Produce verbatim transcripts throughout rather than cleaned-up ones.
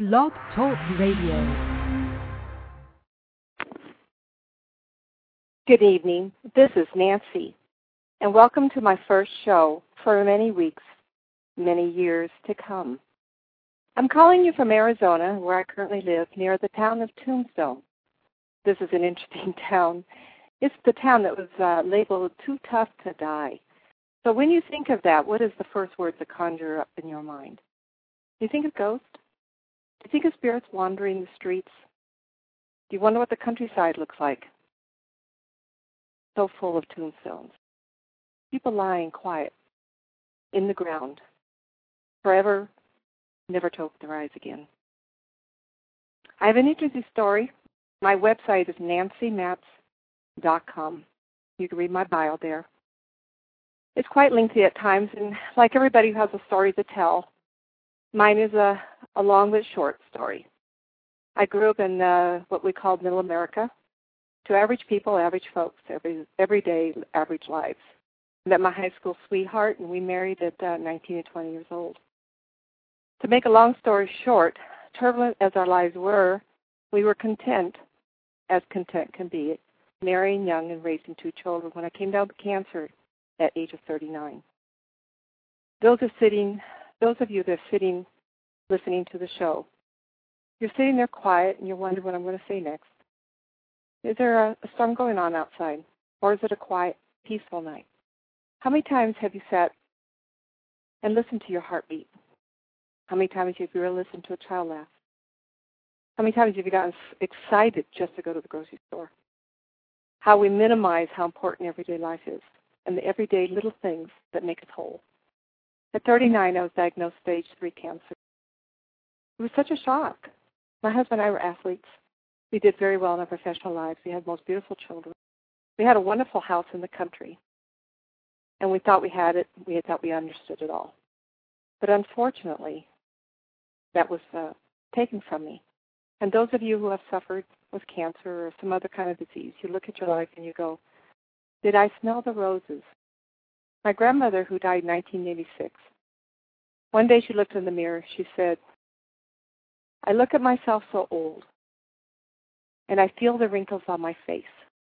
Blog Talk Radio. Good evening. This is Nancy, and welcome to my first show for many weeks, many years to come. I'm calling you from Arizona, where I currently live, near the town of Tombstone. This is an interesting town. It's the town that was uh, labeled too tough to die. So when you think of that, what is the first words that conjure up in your mind? Do you think of ghosts? Do you think of spirits wandering the streets? Do you wonder what the countryside looks like? So full of tombstones. People lying quiet in the ground, forever, never to open their eyes again. I have an interesting story. My website is nancy matz dot com. You can read my bio there. It's quite lengthy at times, and like everybody who has a story to tell, mine is a, a long but short story. I grew up in uh, what we call Middle America, to average people, average folks, every everyday average lives. I met my high school sweetheart, and we married at uh, nineteen and twenty years old. To make a long story short, turbulent as our lives were, we were content, as content can be, marrying young and raising two children when I came down with cancer at age of thirty-nine. Those are sitting, those of you that are sitting, listening to the show, you're sitting there quiet and you're wondering what I'm going to say next. Is there a, a storm going on outside, or is it a quiet, peaceful night? How many times have you sat and listened to your heartbeat? How many times have you really listened to a child laugh? How many times have you gotten excited just to go to the grocery store? How we minimize how important everyday life is and the everyday little things that make us whole. At thirty-nine, I was diagnosed stage three cancer. It was such a shock. My husband and I were athletes. We did very well in our professional lives. We had the most beautiful children. We had a wonderful house in the country. And we thought we had it. We thought we understood it all. But unfortunately, that was uh, taken from me. And those of you who have suffered with cancer or some other kind of disease, you look at your life and you go, did I smell the roses? My grandmother, who died in nineteen eighty-six, one day she looked in the mirror. She said, I look at myself so old, and I feel the wrinkles on my face.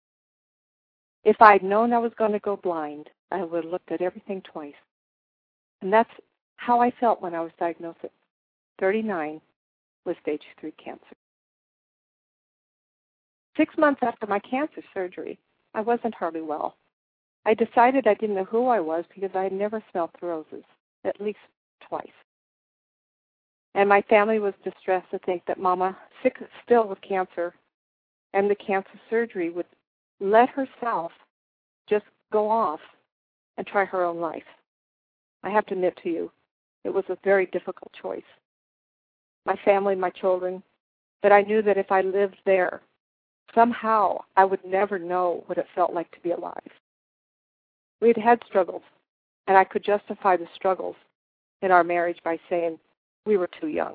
If I'd known I was going to go blind, I would have looked at everything twice. And that's how I felt when I was diagnosed at thirty-nine with stage three cancer. Six months after my cancer surgery, I wasn't hardly well. I decided I didn't know who I was because I had never smelled the roses, at least twice. And my family was distressed to think that Mama, sick still with cancer, and the cancer surgery would let herself just go off and try her own life. I have to admit to you, it was a very difficult choice. My family, my children, but I knew that if I lived there, somehow I would never know what it felt like to be alive. We had had struggles, and I could justify the struggles in our marriage by saying we were too young.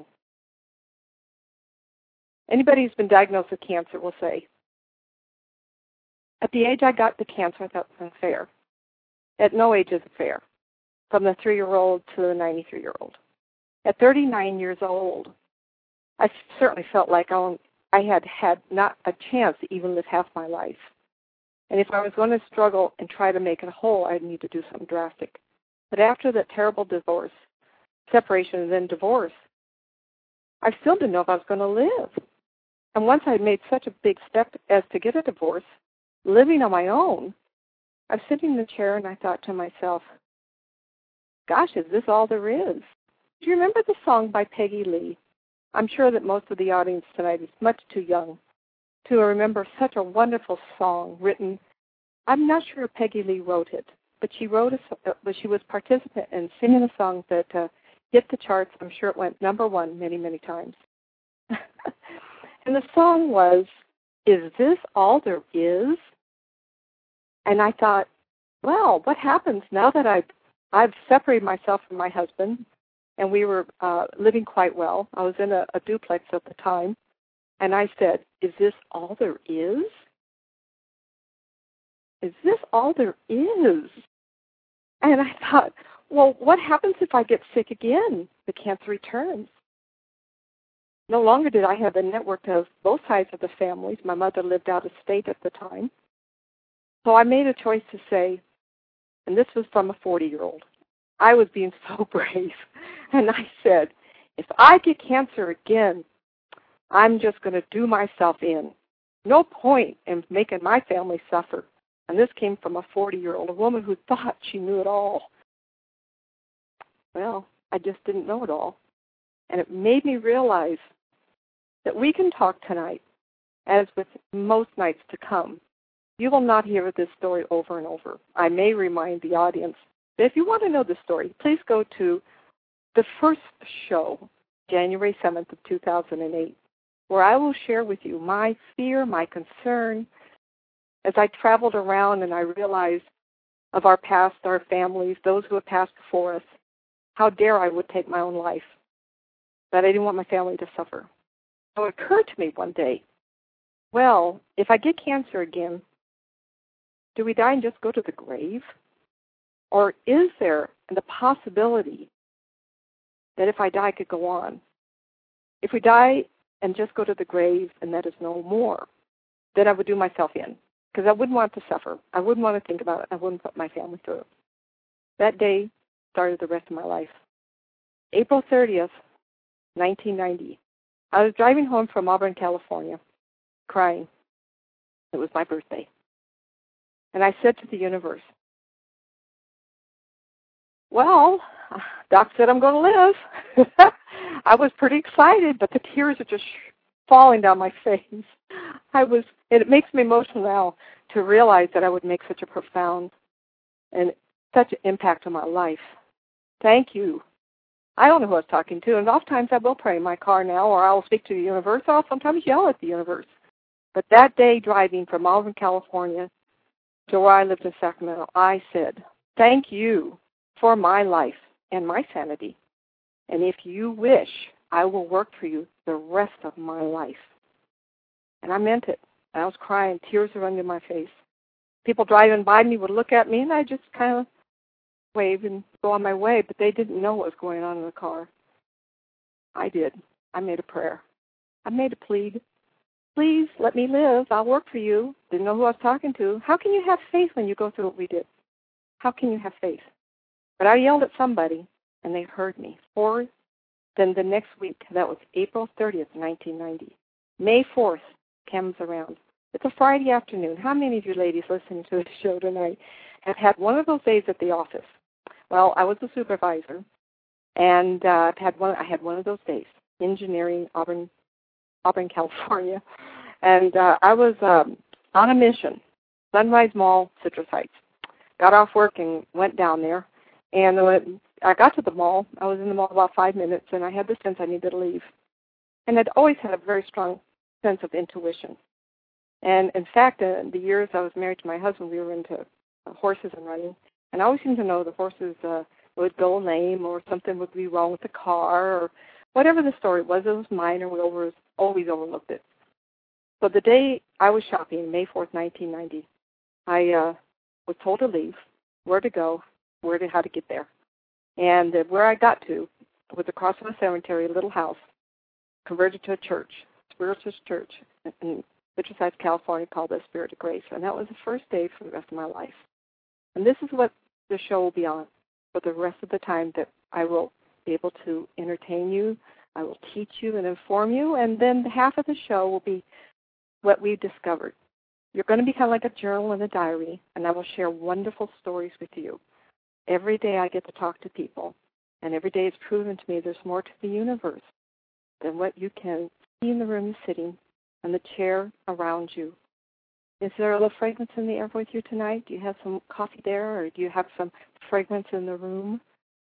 Anybody who's been diagnosed with cancer will say, at the age I got the cancer, I thought it was unfair. At no age is it fair, from the three-year-old to the ninety-three-year-old. At thirty-nine years old, I certainly felt like I had had not a chance to even live half my life. And if I was going to struggle and try to make it whole, I'd need to do something drastic. But after that terrible divorce, separation and then divorce, I still didn't know if I was going to live. And once I made such a big step as to get a divorce, living on my own, I was sitting in the chair and I thought to myself, gosh, is this all there is? Do you remember the song by Peggy Lee? I'm sure that most of the audience tonight is much too young to remember such a wonderful song written. I'm not sure if Peggy Lee wrote it, but she wrote a, but she was participant in singing a song that uh, hit the charts. I'm sure it went number one many, many times. And the song was, Is This All There Is? And I thought, well, what happens now that I've, I've separated myself from my husband, and we were uh, living quite well. I was in a, a duplex at the time, and I said, is this all there is? Is this all there is? And I thought, well, what happens if I get sick again? The cancer returns. No longer did I have the network of both sides of the families. My mother lived out of state at the time. So I made a choice to say, and this was from a forty-year-old, I was being so brave, and I said, if I get cancer again, I'm just going to do myself in. No point in making my family suffer. And this came from a forty-year-old, a woman who thought she knew it all. Well, I just didn't know it all. And it made me realize that we can talk tonight, as with most nights to come. You will not hear this story over and over. I may remind the audience that if you want to know the story, please go to the first show, January seventh of two thousand eight, where I will share with you my fear, my concern, as I traveled around and I realized of our past, our families, those who have passed before us, how dare I would take my own life, that I didn't want my family to suffer. So it occurred to me one day, well, if I get cancer again, do we die and just go to the grave? Or is there the possibility that if I die, I could go on? If we die and just go to the grave and that is no more, then I would do myself in, because I wouldn't want to suffer. I wouldn't want to think about it. I wouldn't put my family through it. That day started the rest of my life. April thirtieth, nineteen ninety. I was driving home from Auburn, California, crying. It was my birthday. And I said to the universe, well, Doc said I'm going to live. I was pretty excited, but the tears are just falling down my face. I was, and it makes me emotional now to realize that I would make such a profound and such an impact on my life. Thank you. I don't know who I was talking to, and oftentimes I will pray in my car now, or I will speak to the universe. I'll sometimes yell at the universe. But that day driving from Auburn, California, to where I lived in Sacramento, I said, thank you for my life and my sanity. And if you wish, I will work for you the rest of my life. And I meant it. I was crying. Tears were running down my face. People driving by me would look at me, and I just kind of wave and go on my way, but they didn't know what was going on in the car. I did. I made a prayer. I made a plead. Please let me live. I'll work for you. Didn't know who I was talking to. How can you have faith when you go through what we did? How can you have faith? But I yelled at somebody, and they heard me. For then the next week, that was April thirtieth, nineteen ninety. May fourth comes around. It's a Friday afternoon. How many of you ladies listening to this show tonight have had one of those days at the office? Well, I was a supervisor, and uh, I've had one. I had one of those days, engineering, Auburn, Auburn, California, and uh, I was um, on a mission, Sunrise Mall, Citrus Heights. Got off work and went down there, and when I got to the mall, I was in the mall about five minutes, and I had the sense I needed to leave. And I'd always had a very strong sense of intuition. And in fact, uh, the years I was married to my husband, we were into uh, horses and running. And I always seemed to know the horses uh, would go lame or something would be wrong with the car or whatever the story was. It was minor. We over, always overlooked it. So the day I was shopping, May fourth, nineteen ninety, I uh, was told to leave, where to go, where to, how to get there. And uh, where I got to was across from a cemetery, a little house, converted to a church, spiritual church in Citrus Heights, California, called the Spirit of Grace. And that was the first day for the rest of my life. And this is what the show will be on for the rest of the time that I will be able to entertain you. I will teach you and inform you. And then the half of the show will be what we've discovered. You're going to be kind of like a journal and a diary, and I will share wonderful stories with you. Every day I get to talk to people, and every day it's proven to me there's more to the universe than what you can see in the room you're sitting and the chair around you. Is there a little fragrance in the air with you tonight? Do you have some coffee there, or do you have some fragrance in the room?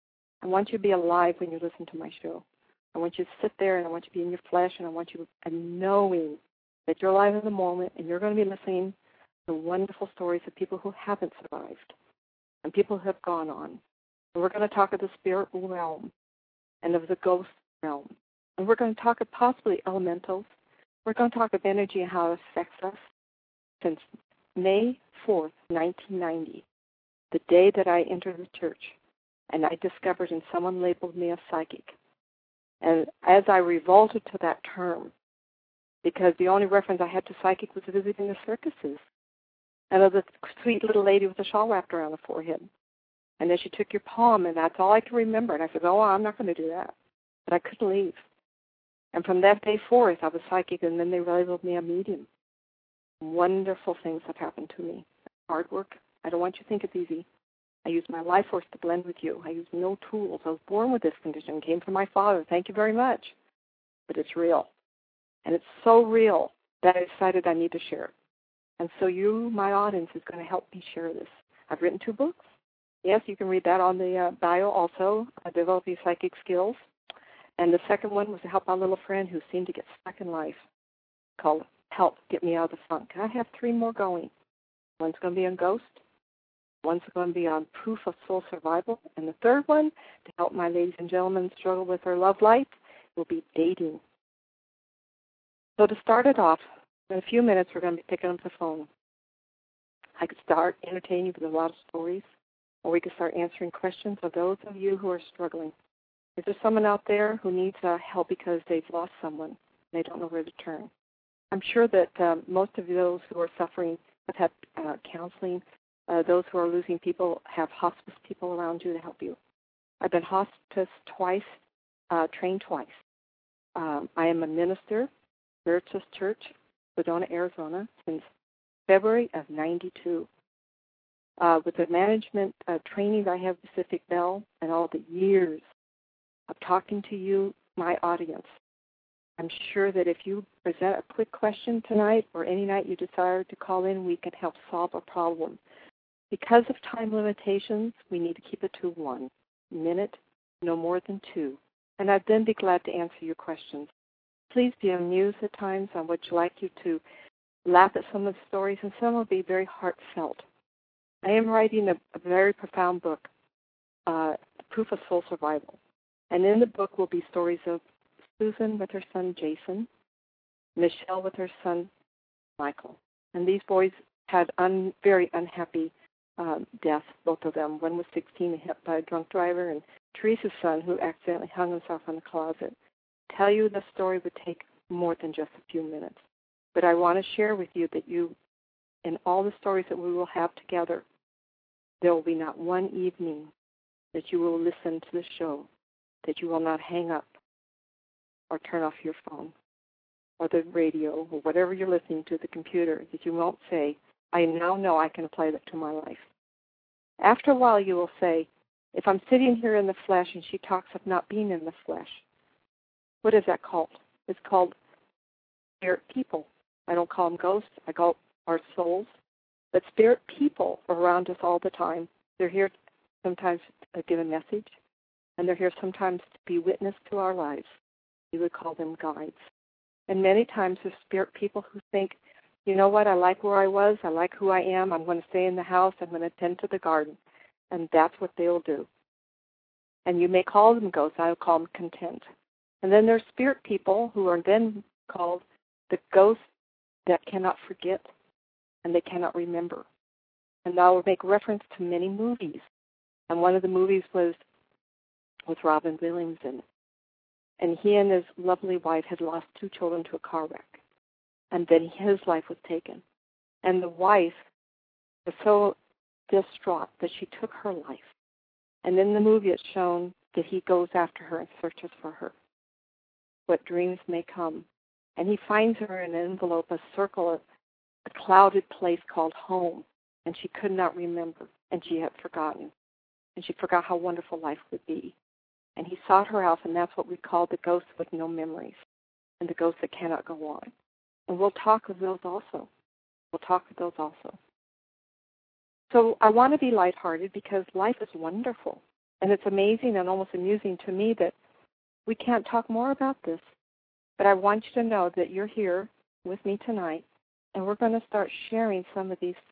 I want you to be alive when you listen to my show. I want you to sit there, and I want you to be in your flesh, and I want you to knowing that you're alive in the moment, and you're going to be listening to wonderful stories of people who haven't survived and people who have gone on. And we're going to talk of the spirit realm and of the ghost realm. And we're going to talk of possibly elementals. We're going to talk of energy and how it affects us. Since May fourth, nineteen ninety, the day that I entered the church, and I discovered and someone labeled me a psychic. And as I revolted to that term, because the only reference I had to psychic was visiting the circuses, and of the sweet little lady with the shawl wrapped around the forehead. And then she took your palm, and that's all I can remember. And I said, oh, I'm not going to do that. But I couldn't leave. And from that day forth, I was psychic, and then they labeled me a medium. Wonderful things have happened to me. Hard work. I don't want you to think it's easy. I use my life force to blend with you. I use no tools. I was born with this condition. It came from my father. Thank you very much. But it's real. And it's so real that I decided I need to share it. And so you, my audience, is going to help me share this. I've written two books. Yes, you can read that on the uh, bio also, uh, Developing Psychic Skills. And the second one was to help my little friend who seemed to get stuck in life, called Help Get Me Out of the Funk. I have three more going. One's going to be on ghost. One's going to be on proof of soul survival. And the third one, to help my ladies and gentlemen struggle with their love life, will be dating. So to start it off, in a few minutes we're going to be picking up the phone. I could start entertaining you with a lot of stories, or we could start answering questions of those of you who are struggling. Is there someone out there who needs uh, help because they've lost someone and they don't know where to turn? I'm sure that um, most of those who are suffering have had uh, counseling. Uh, those who are losing people have hospice people around you to help you. I've been hospice twice, uh, trained twice. Um, I am a minister, Veritas Church, Sedona, Arizona, since February of ninety-two. Uh, with the management uh, training I have with Pacific Bell and all the years of talking to you, my audience, I'm sure that if you present a quick question tonight or any night you desire to call in, we can help solve a problem. Because of time limitations, we need to keep it to one minute, no more than two. And I'd then be glad to answer your questions. Please be amused at times. I would like you to laugh at some of the stories, and some will be very heartfelt. I am writing a, a very profound book, uh, Proof of Soul Survival. And in the book will be stories of Susan with her son Jason, Michelle with her son Michael. And these boys had un, very unhappy um, deaths, both of them. One was sixteen and hit by a drunk driver, and Teresa's son, who accidentally hung himself in the closet. Tell you the story would take more than just a few minutes. But I want to share with you that you, in all the stories that we will have together, there will be not one evening that you will listen to the show that you will not hang up or turn off your phone or the radio or whatever you're listening to, the computer, that you won't say, I now know I can apply that to my life. After a while you will say, if I'm sitting here in the flesh and she talks of not being in the flesh, what is that called? It's called spirit people. I don't call them ghosts. I call our souls. But spirit people are around us all the time. They're here sometimes to give a message, and they're here sometimes to be witness to our lives. We would call them guides. And many times there's spirit people who think, you know what, I like where I was, I like who I am, I'm going to stay in the house, I'm going to tend to the garden. And that's what they'll do. And you may call them ghosts, I'll call them content. And then there's spirit people who are then called the ghosts that cannot forget and they cannot remember. And I will make reference to many movies. And one of the movies was with Robin Williams in it. And he and his lovely wife had lost two children to a car wreck. And then his life was taken. And the wife was so distraught that she took her life. And in the movie it's shown that he goes after her and searches for her. What dreams may come. And he finds her in an envelope, a circle, a, a clouded place called home. And she could not remember. And she had forgotten. And she forgot how wonderful life would be. And he sought her out, and that's what we call the ghosts with no memories, and the ghosts that cannot go on. And we'll talk of those also. We'll talk of those also. So I want to be lighthearted because life is wonderful. And it's amazing and almost amusing to me that we can't talk more about this. But I want you to know that you're here with me tonight, and we're going to start sharing some of these.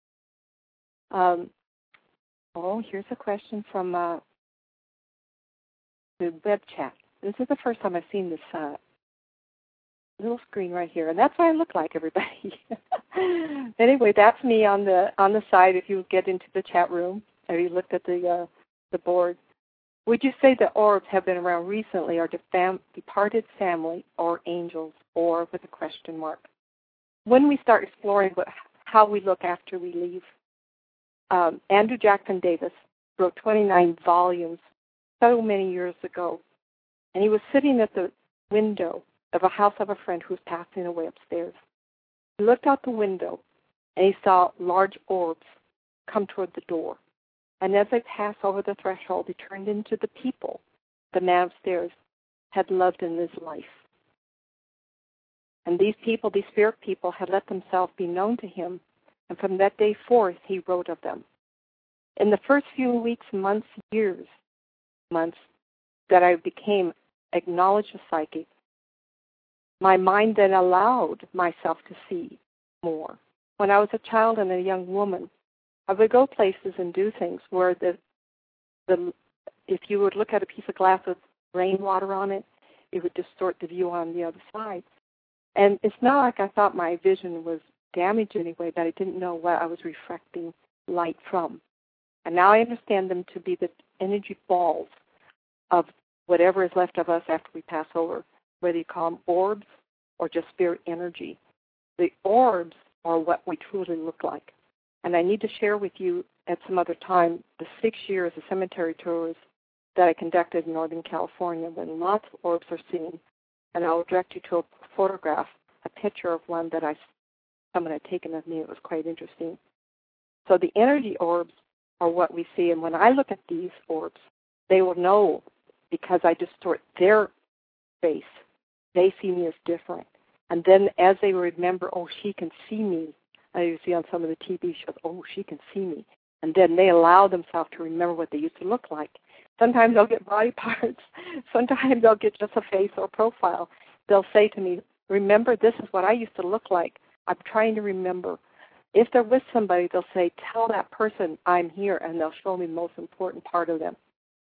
Um, oh, here's a question from uh, the web chat. This is the first time I've seen this uh, little screen right here, and that's what I look like, everybody. Anyway, that's me on the on the side. If you get into the chat room, or you looked at the uh, the board, Would you say that orbs have been around recently, or defam- departed family, or angels, or with a question mark? When we start exploring what, how we look after we leave, um, Andrew Jackson Davis wrote twenty-nine volumes so many years ago, and he was sitting at the window of a house of a friend who was passing away upstairs. He looked out the window, and he saw large orbs come toward the door. And as they passed over the threshold, he turned into the people the man upstairs had loved in his life. And these people, these spirit people, had let themselves be known to him, and from that day forth, he wrote of them. In the first few weeks, months, years, months that I became acknowledged a psychic, my mind then allowed myself to see more. When I was a child and a young woman, I would go places and do things where the, the if you would look at a piece of glass with rainwater on it, it would distort the view on the other side. And it's not like I thought my vision was damaged anyway, but I didn't know what I was reflecting light from. And now I understand them to be the energy balls of whatever is left of us after we pass over, whether you call them orbs or just spirit energy. The orbs are what we truly look like. And I need to share with you at some other time the six years of cemetery tours that I conducted in Northern California when lots of orbs are seen. And I will direct you to a photograph, a picture of one that I, someone had taken of me. It was quite interesting. So the energy orbs are what we see. And when I look at these orbs, they will know because I distort their face. They see me as different. And then as they remember, oh, she can see me. I see on some of the T V shows, oh, she can see me. And then they allow themselves to remember what they used to look like. Sometimes they'll get body parts. Sometimes they'll get just a face or profile. They'll say to me, remember, this is what I used to look like. I'm trying to remember. If they're with somebody, they'll say, tell that person I'm here, and they'll show me the most important part of them.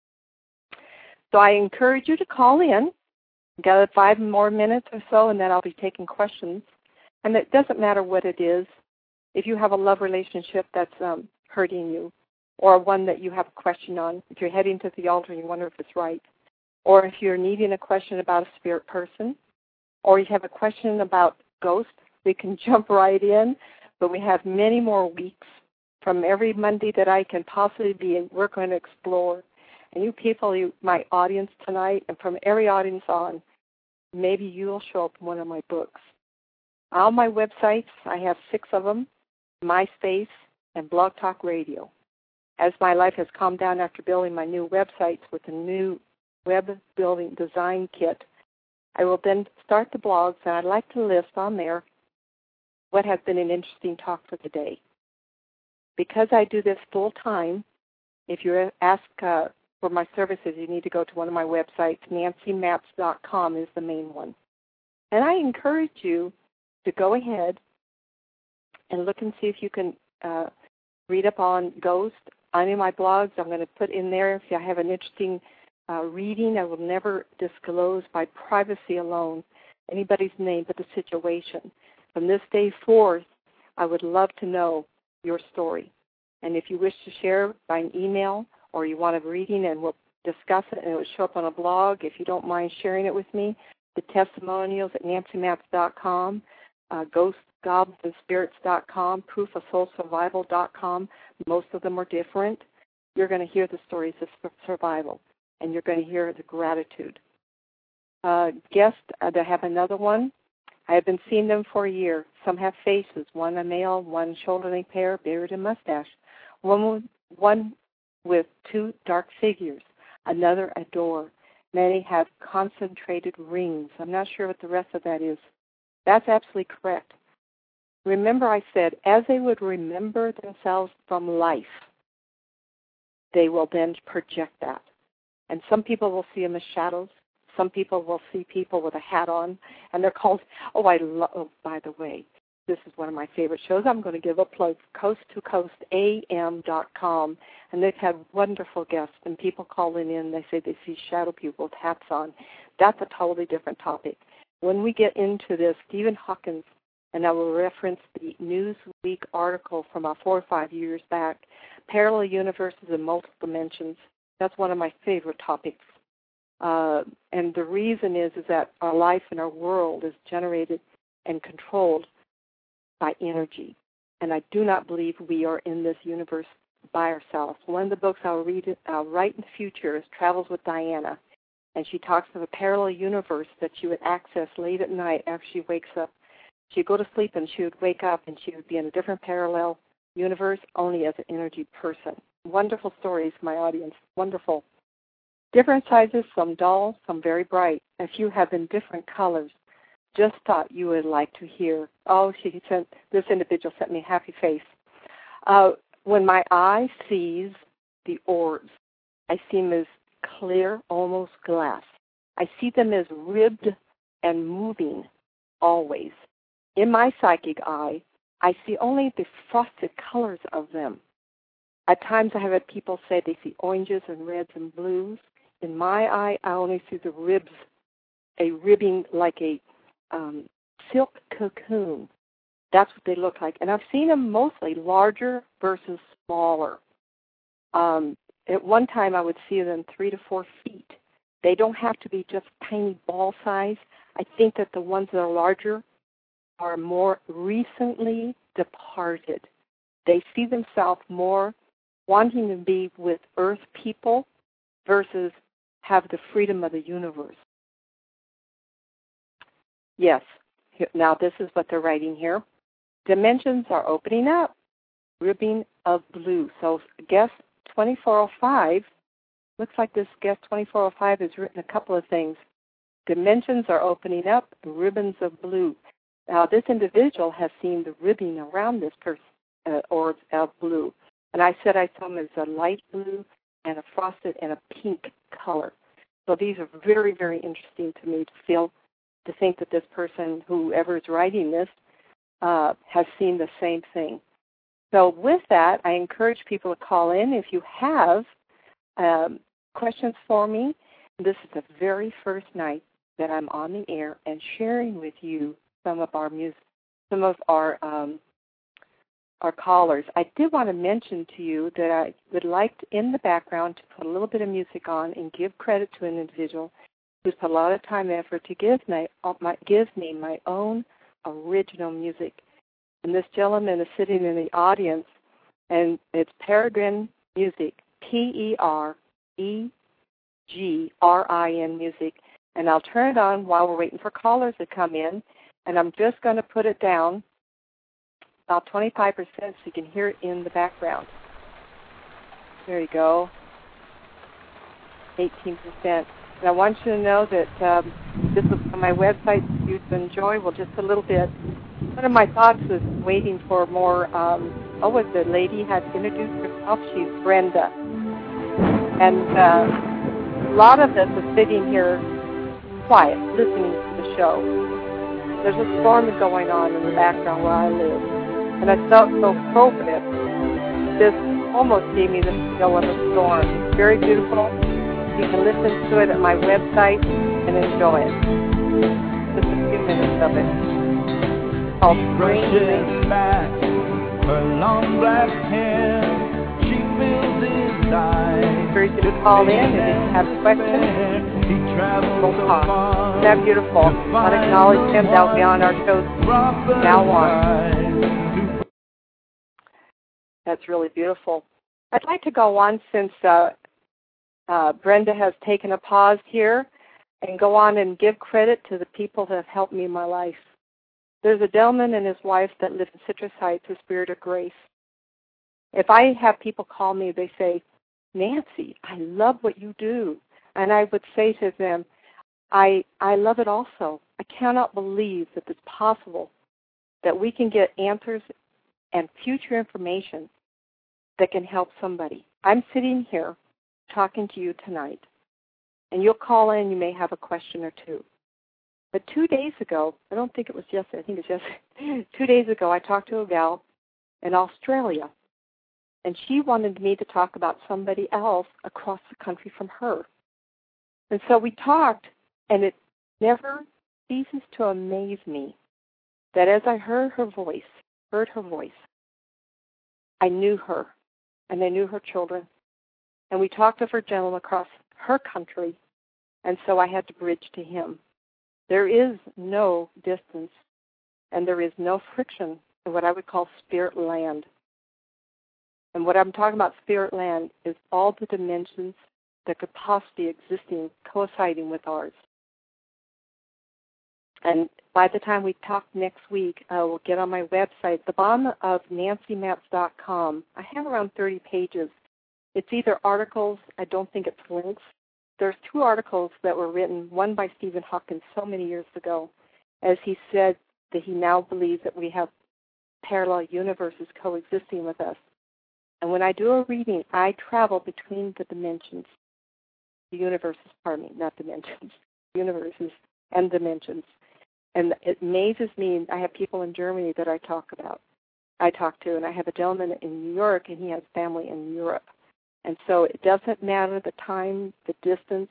So I encourage you to call in. Got five more minutes or so, and then I'll be taking questions. And it doesn't matter what it is. If you have a love relationship that's um, hurting you, or one that you have a question on, if you're heading to the altar and you wonder if it's right, or if you're needing a question about a spirit person, or you have a question about ghosts, we can jump right in. But we have many more weeks from every Monday that I can possibly be, and we're going to explore. And you people, you, my audience tonight, and from every audience on, maybe you'll show up in one of my books. On my websites, I have six of them, MySpace and Blog Talk Radio. As my life has calmed down after building my new websites with a new web building design kit, I will then start the blogs, and I'd like to list on there what has been an interesting talk for the day. Because I do this full time, if you ask uh, for my services, you need to go to one of my websites. Nancy Maps dot com is the main one. And I encourage you to go ahead and look and see if you can uh, read up on ghosts. On in my blogs, I'm going to put in there if I have an interesting uh, reading. I will never disclose by privacy alone anybody's name but the situation. From this day forth, I would love to know your story. And if you wish to share by an email or you want a reading and we'll discuss it and it will show up on a blog, if you don't mind sharing it with me, the testimonials at Nancy Maps dot com, uh, Ghost Goblins and Spirits dot com, Proof of Soul Survival dot com. Most of them are different. You're going to hear the stories of survival, and you're going to hear the gratitude. Uh, guests, uh, they have another one. I have been seeing them for a year. Some have faces, one a male, one shoulder-length hair, beard and mustache, one with, one with two dark figures, another a door. Many have concentrated rings. I'm not sure what the rest of that is. That's absolutely correct. Remember I said, as they would remember themselves from life, they will then project that. And some people will see them as shadows. Some people will see people with a hat on, and they're called, oh, I love, oh, by the way, this is one of my favorite shows. I'm going to give a plug, coast to coast A M dot com, and they've had wonderful guests, and people calling in, they say they see shadow people with hats on. That's a totally different topic. When we get into this, Stephen Hawkins, and I will reference the Newsweek article from about four or five years back, Parallel Universes in Multiple Dimensions, That's one of my favorite topics. Uh, and the reason is, is that our life and our world is generated and controlled by energy. And I do not believe we are in this universe by ourselves. One of the books I'll read, I'll write in the future is Travels with Diana. And she talks of a parallel universe that she would access late at night after she wakes up. She'd go to sleep and she would wake up and she would be in a different parallel universe only as an energy person. Wonderful stories, my audience. Wonderful. Different sizes, some dull, some very bright. A few have in different colors. Just thought you would like to hear. Oh, she sent, this individual sent me a happy face. Uh, when my eye sees the orbs, I see them as clear, almost glass. I see them as ribbed and moving always. In my psychic eye, I see only the frosted colors of them. At times I have had people say they see oranges and reds and blues. In my eye, I only see the ribs, a ribbing like a um, silk cocoon. That's what they look like. And I've seen them mostly larger versus smaller. Um, at one time, I would see them three to four feet. They don't have to be just tiny ball size. I think that the ones that are larger are more recently departed. They see themselves more wanting to be with earth people versus have the freedom of the universe. Yes, now this is what they're writing here. Dimensions are opening up, ribbing of blue. So guest twenty-four oh five, looks like this guest twenty-four oh five has written a couple of things. Dimensions are opening up, ribbons of blue. Now, this individual has seen the ribbing around this person, uh, or of blue. And I said I saw them as a light blue and a frosted and a pink color. So these are very, very interesting to me to feel, to think that this person, whoever is writing this, uh, has seen the same thing. So with that, I encourage people to call in if you have um, questions for me. This is the very first night that I'm on the air and sharing with you some of our music, some of our um, our callers. I did want to mention to you that I would like to, in the background, to put a little bit of music on and give credit to an individual who's put a lot of time and effort to give me, my, give me my own original music. And this gentleman is sitting in the audience, and it's Peregrine Music, P E R E G R I N Music. And I'll turn it on while we're waiting for callers to come in. And I'm just going to put it down about twenty-five percent so you can hear it in the background. There you go, eighteen percent. And I want you to know that um, this is on my website, you'd enjoy. Well, just a little bit. One of my thoughts was waiting for more, um, oh, what the lady had introduced herself. She's Brenda. And uh, a lot of us are sitting here quiet, listening to the show. There's a storm going on in the background where I live, and I felt so appropriate. This almost gave me the feel of a storm. It's very beautiful. You can listen to it at my website and enjoy it. Just a few minutes of it. It's called Brushes back her long black hair. She feels his eyes. Encourage you to call in, and if you have questions, we'll talk. Isn't that beautiful? I want to acknowledge him. That will be on our show now on. That's really beautiful. I'd like to go on since uh, uh, Brenda has taken a pause here and go on and give credit to the people that have helped me in my life. There's a gentleman and his wife that live in Citrus Heights, a Spirit of Grace. If I have people call me, they say, Nancy, I love what you do. And I would say to them, I I love it also. I cannot believe that it's possible that we can get answers and future information that can help somebody. I'm sitting here talking to you tonight, and you'll call in, you may have a question or two. But two days ago, I don't think it was yesterday, I think it was yesterday, two days ago, I talked to a gal in Australia, and she wanted me to talk about somebody else across the country from her. And so we talked, and it never ceases to amaze me that as I heard her voice, heard her voice, I knew her, and I knew her children, And we talked of her gentleman across her country, and so I had to bridge to him. There is no distance, and there is no friction in what I would call spirit land. And what I'm talking about spirit land is all the dimensions that could possibly existing, coinciding with ours. And by the time we talk next week, uh, we'll get on my website, the bottom of nancy matz dot com. I have around thirty pages. It's either articles, I don't think it's links. There's two articles that were written, one by Stephen Hawking so many years ago, as he said that he now believes that we have parallel universes coexisting with us. And when I do a reading, I travel between the dimensions, the universes, pardon me, not dimensions, universes and dimensions. And it amazes me. I have people in Germany that I talk about, I talk to, and I have a gentleman in New York, and he has family in Europe. And so it doesn't matter the time, the distance,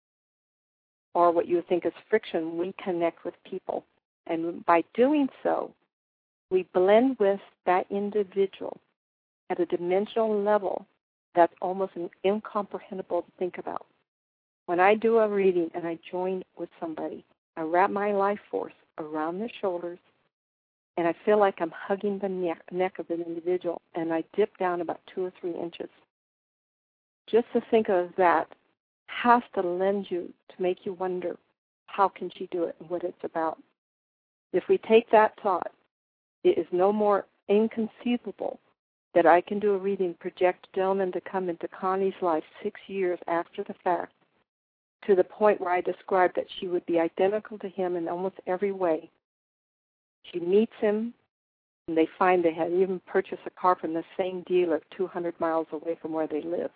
or what you think is friction. We connect with people. And by doing so, we blend with that individual at a dimensional level that's almost incomprehensible to think about. When I do a reading and I join with somebody, I wrap my life force around their shoulders, and I feel like I'm hugging the neck, neck of an individual, and I dip down about two or three inches. Just to think of that has to lend you to make you wonder, how can she do it and what it's about? If we take that thought, it is no more inconceivable that I can do a reading, project a gentleman to come into Connie's life six years after the fact, to the point where I described that she would be identical to him in almost every way. She meets him, and they find they had even purchased a car from the same dealer two hundred miles away from where they live.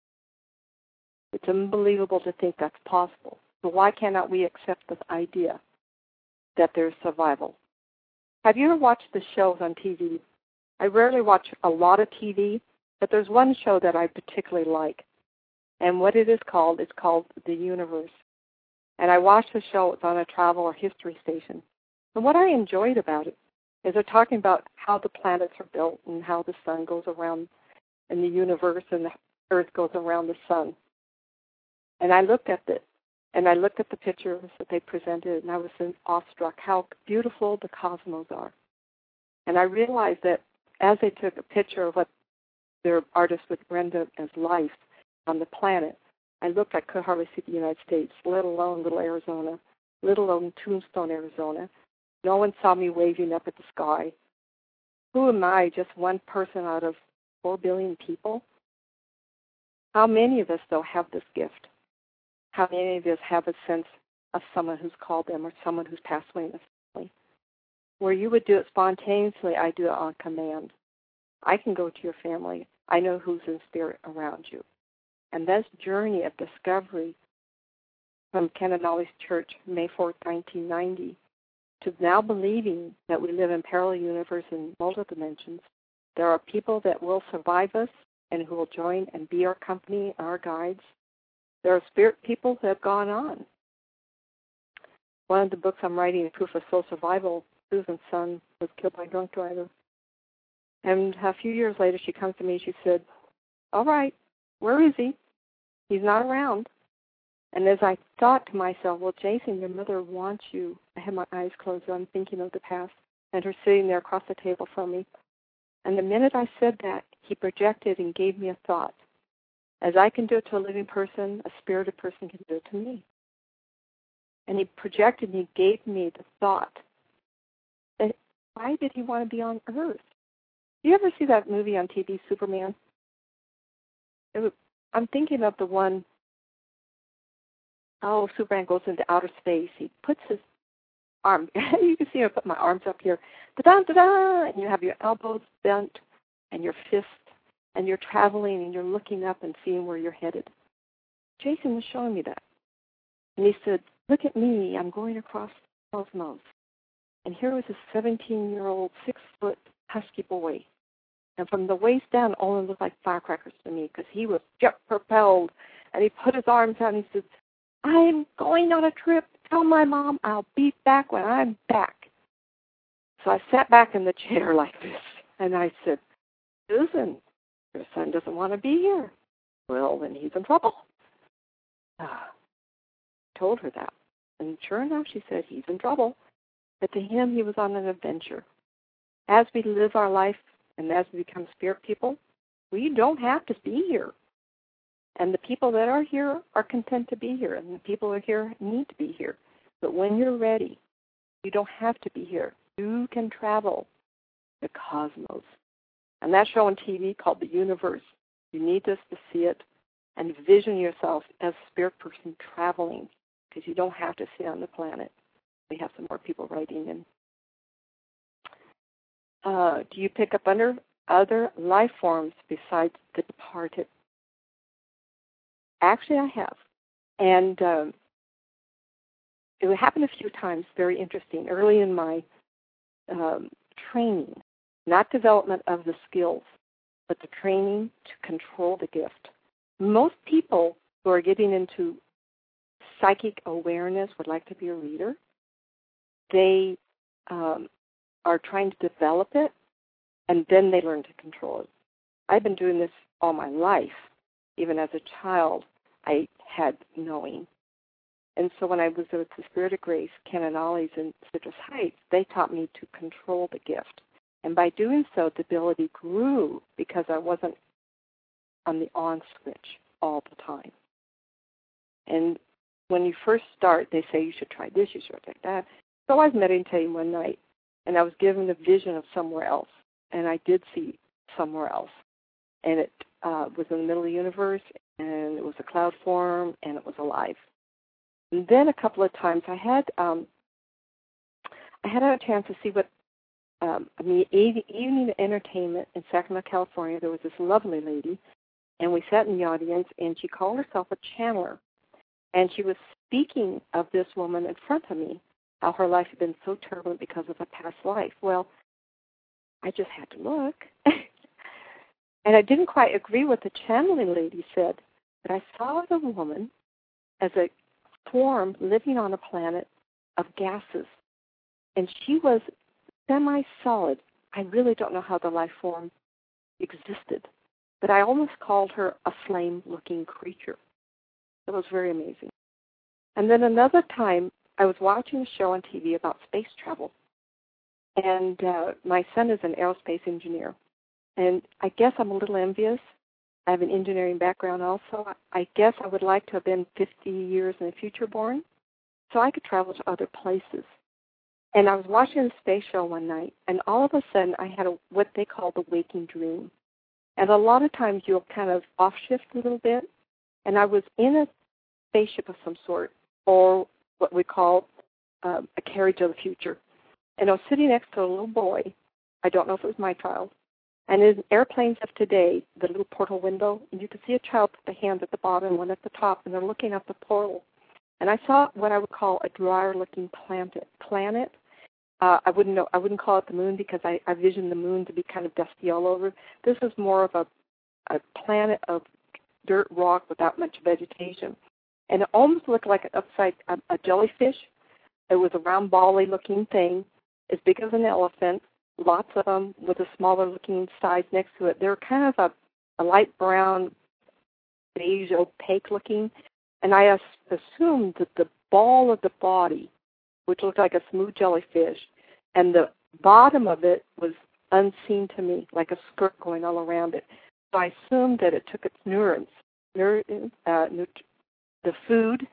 It's unbelievable to think that's possible. So why cannot we accept this idea that there's survival? Have you ever watched the shows on T V? I rarely watch a lot of T V, but there's one show that I particularly like. And what it is called, it's called The Universe. And I watched the show, it's on a travel or history station. And what I enjoyed about it is they're talking about how the planets are built and how the sun goes around in the universe and the earth goes around the sun. And I looked at it, and I looked at the pictures that they presented, and I was awestruck how beautiful the cosmos are. And I realized that as they took a picture of what their artist would render as life on the planet, I looked, I could hardly see the United States, let alone little Arizona, let alone Tombstone, Arizona. No one saw me waving up at the sky. Who am I, just one person out of four billion people? How many of us, though, have this gift? How many of us have a sense of someone who's called them or someone who's passed away in the family? Where you would do it spontaneously, I do it on command. I can go to your family. I know who's in spirit around you. And this journey of discovery from Kenneth Church, May fourth, nineteen ninety, to now believing that we live in parallel universe in multiple dimensions, there are people that will survive us and who will join and be our company, our guides. There are spirit people that have gone on. One of the books I'm writing, Proof of Soul Survival, Susan's son was killed by a drunk driver. And a few years later, she comes to me, she said, all right, where is he? He's not around. And as I thought to myself, well, Jason, your mother wants you. I had my eyes closed, so I'm thinking of the past, and her sitting there across the table from me. And the minute I said that, he projected and gave me a thought. As I can do it to a living person, a spirited person can do it to me. And he projected and he gave me the thought that why did he want to be on Earth? Do you ever see that movie on T V, Superman? It was, I'm thinking of the one, oh, Superman goes into outer space. He puts his arm, you can see I put my arms up here, da-da, da-da, and you have your elbows bent and your fists, and you're traveling and you're looking up and seeing where you're headed. Jason was showing me that. And he said, look at me, I'm going across the cosmos. And here was a seventeen-year-old, six-foot husky boy. And from the waist down, all it looked like firecrackers to me because he was jet-propelled. And he put his arms out and he said, I'm going on a trip. Tell my mom I'll be back when I'm back. So I sat back in the chair like this, and I said, Susan, your son doesn't want to be here. Well, then he's in trouble. Ah, told her that. And sure enough, she said, he's in trouble. But to him, he was on an adventure. As we live our life and as we become spirit people, we don't have to be here. And the people that are here are content to be here, and the people who are here need to be here. But when you're ready, you don't have to be here. You can travel the cosmos. And that show on T V called The Universe, you need just to see it and vision yourself as a spirit person traveling, because you don't have to sit on the planet. We have some more people writing in. Uh, do you pick up under other life forms besides the departed? Actually, I have. And um, it happened a few times, very interesting, early in my um, training, not development of the skills, but the training to control the gift. Most people who are getting into psychic awareness would like to be a reader. They um, are trying to develop it, and then they learn to control it. I've been doing this all my life. Even as a child, I had knowing. And so when I was with the Spirit of Grace, Ken and Ollie's in Citrus Heights, they taught me to control the gift. And by doing so, the ability grew because I wasn't on the on switch all the time. And when you first start, they say you should try this, you should try that. So I was meditating one night, and I was given a vision of somewhere else. And I did see somewhere else. And it uh, was in the middle of the universe, and it was a cloud form, and it was alive. And then a couple of times I had um, I had a chance to see what, um, I mean, evening entertainment in Sacramento, California. There was this lovely lady, and we sat in the audience, and she called herself a channeler. And she was speaking of this woman in front of me, how her life had been so turbulent because of a past life. Well, I just had to look. And I didn't quite agree with the channeling lady said, but I saw the woman as a form living on a planet of gases. And she was semi-solid. I really don't know how the life form existed, but I almost called her a flame-looking creature. It was very amazing. And then another time, I was watching a show on T V about space travel. And uh, my son is an aerospace engineer. And I guess I'm a little envious. I have an engineering background also. I guess I would like to have been fifty years in the future born so I could travel to other places. And I was watching a space show one night, and all of a sudden I had a, what they call the waking dream. And a lot of times you'll kind of off-shift a little bit. And I was in a spaceship of some sort, or what we call uh, a carriage of the future. And I was sitting next to a little boy. I don't know if it was my child. And in airplanes of today, the little portal window, and you can see a child put the hand at the bottom, one at the top, and they're looking at the portal. And I saw what I would call a drier-looking planet. Planet. Uh, I wouldn't know. I wouldn't call it the moon because I, I visioned the moon to be kind of dusty all over. This is more of a, a planet of dirt rock without much vegetation, and it almost looked like an upside a, a jellyfish. It was a round, bally-looking thing, as big as an elephant. Lots of them with a smaller-looking size next to it. They were kind of a, a light brown, beige, opaque-looking, and I as- assumed that the ball of the body, which looked like a smooth jellyfish, and the bottom of it was unseen to me, like a skirt going all around it. So I assumed that it took its nutrients, uh, nut- the food,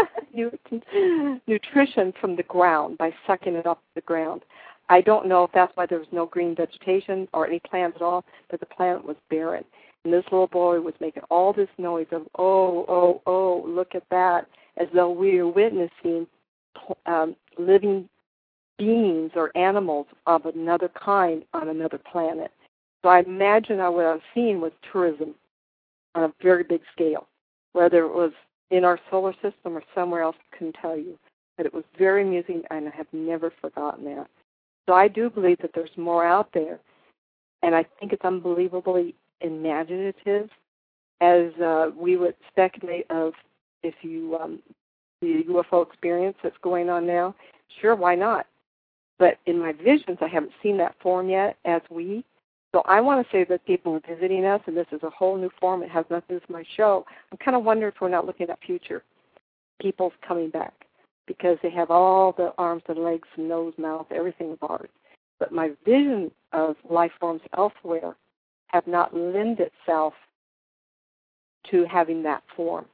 nutrition from the ground by sucking it off the ground. I don't know if that's why there was no green vegetation or any plants at all, but the planet was barren. And this little boy was making all this noise of, oh, oh, oh, look at that, as though we were witnessing um, living beings or animals of another kind on another planet. So I imagine what I was seeing was tourism on a very big scale, whether it was in our solar system or somewhere else, I couldn't tell you. But it was very amusing, and I have never forgotten that. So I do believe that there's more out there, and I think it's unbelievably imaginative, as uh, we would speculate of if you, um, the U F O experience that's going on now, sure, why not? But in my visions, I haven't seen that form yet as we, So I want to say that people are visiting us, and this is a whole new form. It has nothing to do with my show. I'm kind of wondering if we're not looking at future people's coming back because they have all the arms and legs and nose, mouth, everything of ours. But my vision of life forms elsewhere have not lent itself to having that form.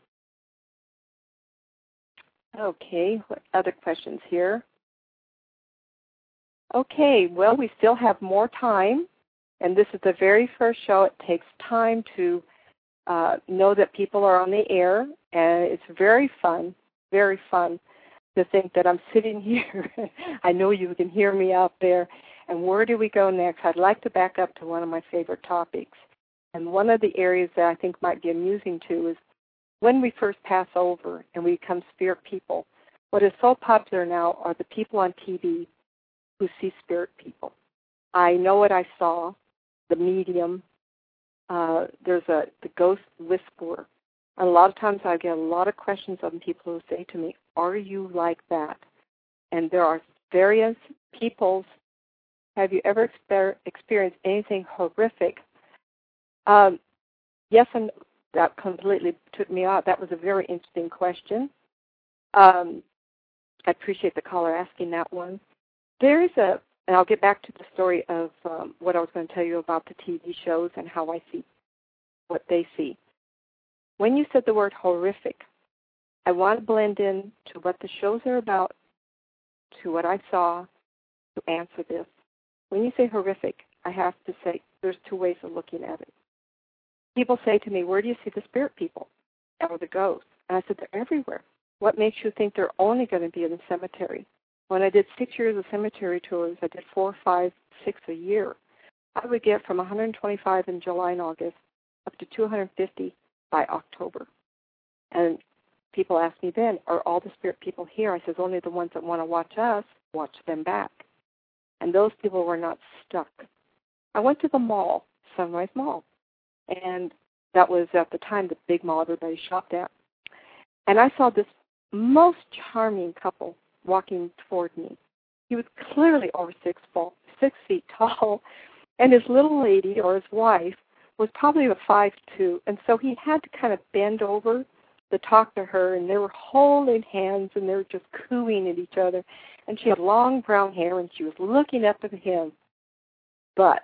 Okay, what other questions here? Okay, well, we still have more time, and this is the very first show. It takes time to uh, know that people are on the air, and it's very fun, very fun to think that I'm sitting here. I know you can hear me out there. And where do we go next? I'd like to back up to one of my favorite topics. And one of the areas that I think might be amusing too is when we first pass over and we become spirit people. What is so popular now are the people on T V who see spirit people. I know what I saw, the medium. Uh, there's a the ghost whisperer. And a lot of times I get a lot of questions from people who say to me, are you like that? And there are various peoples. Have you ever exper- experienced anything horrific? Um, yes, and that completely took me out. That was a very interesting question. Um, I appreciate the caller asking that one. There is a, and I'll get back to the story of um, what I was going to tell you about the T V shows and how I see what they see. When you said the word horrific, I want to blend in to what the shows are about, to what I saw, to answer this. When you say horrific, I have to say there's two ways of looking at it. People say to me, where do you see the spirit people or the ghosts? And I said, they're everywhere. What makes you think they're only going to be in the cemetery? When I did six years of cemetery tours, I did four, five, six a year. I would get from one hundred twenty-five in July and August up to two hundred fifty by October. And people ask me then, are all the spirit people here? I says, only the ones that want to watch us, watch them back. And those people were not stuck. I went to the mall, Sunrise Mall, and that was at the time the big mall everybody shopped at. And I saw this most charming couple walking toward me. He was clearly over six, fall, six feet tall, and his little lady, or his wife, was probably a five two, and so he had to kind of bend over to talk to her, and they were holding hands, and they were just cooing at each other. And she had long brown hair, and she was looking up at him. But,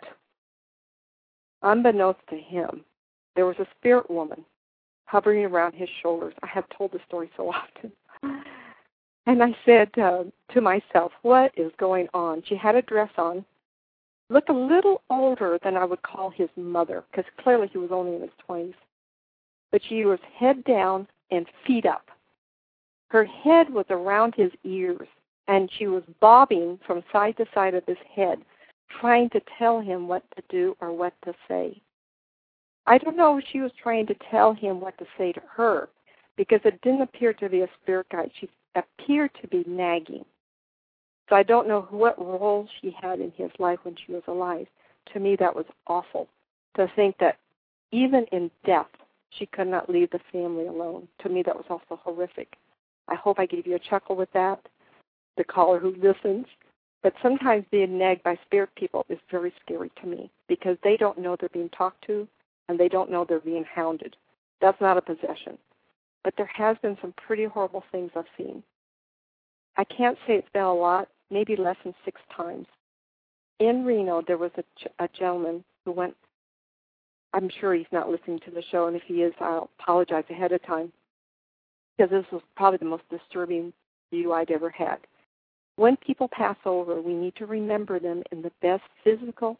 unbeknownst to him, there was a spirit woman hovering around his shoulders. I have told the story so often. And I said uh, to myself, what is going on? She had a dress on, looked a little older than I would call his mother, because clearly he was only in his twenties. But she was head down and feet up. Her head was around his ears, and she was bobbing from side to side of his head, trying to tell him what to do or what to say. I don't know if she was trying to tell him what to say to her, because it didn't appear to be a spirit guide. She appeared to be nagging. So I don't know what role she had in his life when she was alive. To me, that was awful, to think that even in death, she could not leave the family alone. To me, that was also horrific. I hope I gave you a chuckle with that, the caller who listens. But sometimes being nagged by spirit people is very scary to me, because they don't know they're being talked to, and they don't know they're being hounded. That's not a possession. But there has been some pretty horrible things I've seen. I can't say it's been a lot, maybe less than six times. In Reno, there was a, a gentleman who went, I'm sure he's not listening to the show, and if he is, I'll apologize ahead of time, because this was probably the most disturbing view I'd ever had. When people pass over, we need to remember them in the best physical,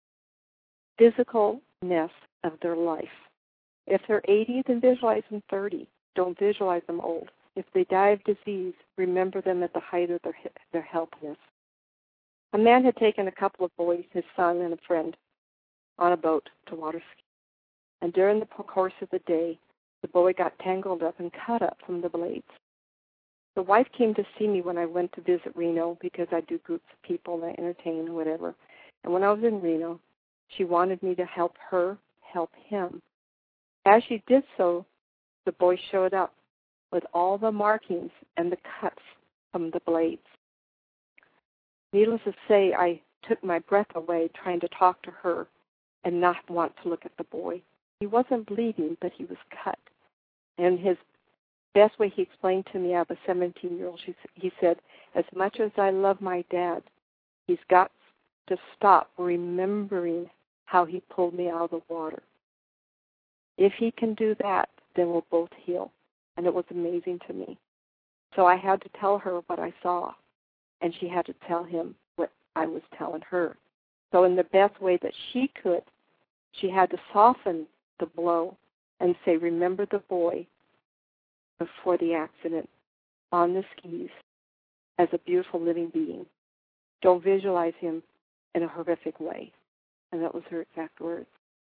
physicalness of their life. If they're eighty, then visualize them thirty. Don't visualize them old. If they die of disease, remember them at the height of their, their healthiness. A man had taken a couple of boys, his son and a friend, on a boat to water ski. And during the course of the day, the boy got tangled up and cut up from the blades. The wife came to see me when I went to visit Reno, because I do groups of people and I entertain or whatever. And when I was in Reno, she wanted me to help her help him. As she did so, the boy showed up with all the markings and the cuts from the blades. Needless to say, I took my breath away trying to talk to her and not want to look at the boy. He wasn't bleeding, but he was cut. And his best way he explained to me, I have a seventeen-year-old, he said, as much as I love my dad, he's got to stop remembering how he pulled me out of the water. If he can do that, then we'll both heal. And it was amazing to me. So I had to tell her what I saw, and she had to tell him what I was telling her. So in the best way that she could, she had to soften the blow and say, remember the boy before the accident on the skis as a beautiful living being. Don't visualize him in a horrific way. And that was her exact words.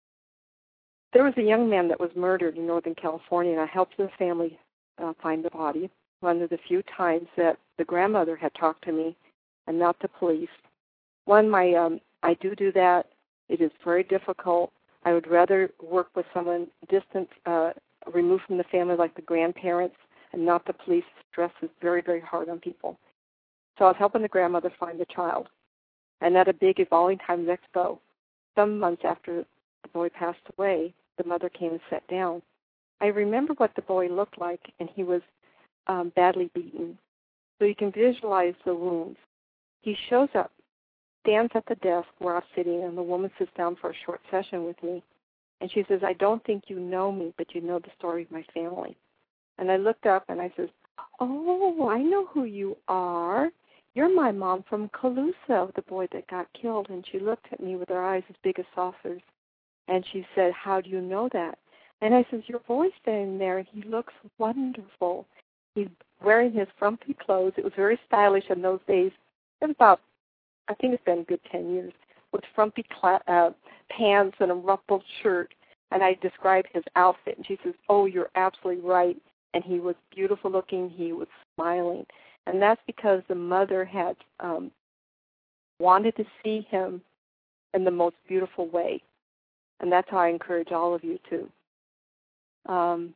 There was a young man that was murdered in Northern California, and I helped the family uh, find the body. One of the few times that the grandmother had talked to me and not the police. One, my um, I do do that. It is very difficult. I would rather work with someone distant, uh, removed from the family, like the grandparents, and not the police. Stress is very, very hard on people. So I was helping the grandmother find the child. And at a big Evolving Times Expo, some months after the boy passed away, the mother came and sat down. I remember what the boy looked like, and he was um, badly beaten. So you can visualize the wounds. He shows up, stands at the desk where I'm sitting, and the woman sits down for a short session with me. And she says, I don't think you know me, but you know the story of my family. And I looked up, and I says, oh, I know who you are. You're my mom from Calusa, the boy that got killed. And she looked at me with her eyes as big as saucers. And she said, how do you know that? And I says, your boy's standing there, and he looks wonderful. He's wearing his frumpy clothes. It was very stylish in those days. It was about, I think it's been a good ten years, with frumpy cla- uh, pants and a ruffled shirt. And I described his outfit, and she says, oh, you're absolutely right. And he was beautiful looking. He was smiling. And that's because the mother had um, wanted to see him in the most beautiful way. And that's how I encourage all of you to. Um,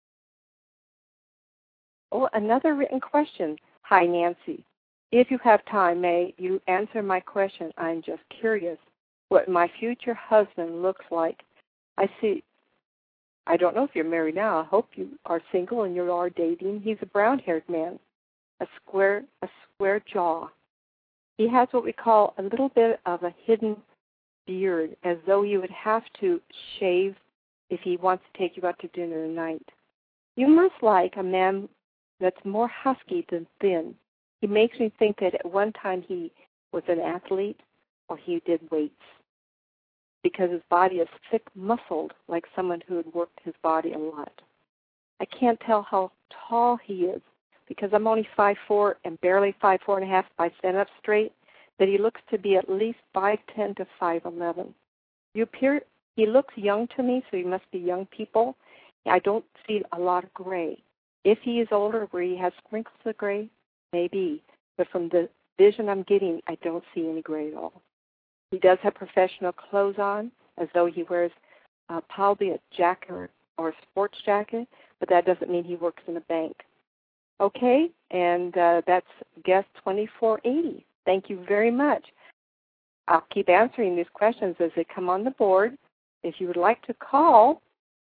oh, another written question. Hi, Nancy. If you have time, may you answer my question? I'm just curious what my future husband looks like. I see. I don't know if you're married now. I hope you are single and you are dating. He's a brown-haired man, a square, a square jaw. He has what we call a little bit of a hidden beard, as though you would have to shave if he wants to take you out to dinner tonight. You must like a man that's more husky than thin. He makes me think that at one time he was an athlete or he did weights, because his body is thick-muscled, like someone who had worked his body a lot. I can't tell how tall he is, because I'm only five foot four and barely five foot four and a half if I stand up straight, that he looks to be at least five ten to five eleven. You appear, he looks young to me, so he must be young people. I don't see a lot of gray. If he is older, where he has sprinkles of gray, maybe. But from the vision I'm getting, I don't see any gray at all. He does have professional clothes on, as though he wears uh, probably a jacket or, or a sports jacket, but that doesn't mean he works in a bank. Okay, and uh, that's guest twenty-four eighty. Thank you very much. I'll keep answering these questions as they come on the board. If you would like to call,